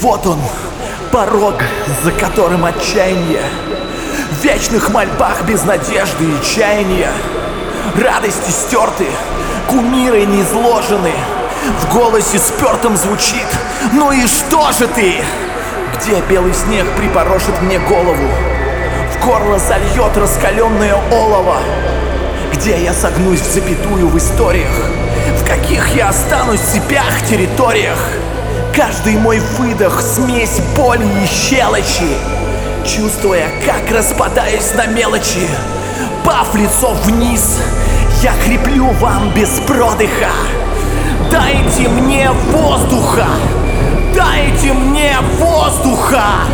Вот он, порог, за которым отчаяние, в вечных мольбах без надежды и чаяния. Радости стерты, кумиры не изложены, в голосе спертом звучит: ну и что же ты? Где белый снег припорошит мне голову, в горло зальет раскаленное олово? Где я согнусь в запятую в историях, в каких я останусь в цепях территориях? Каждый мой выдох — смесь боли и щелочи, чувствуя, как распадаюсь на мелочи. Пав лицом вниз, я хриплю вам без продыха: дайте мне воздуха, дайте мне воздуха.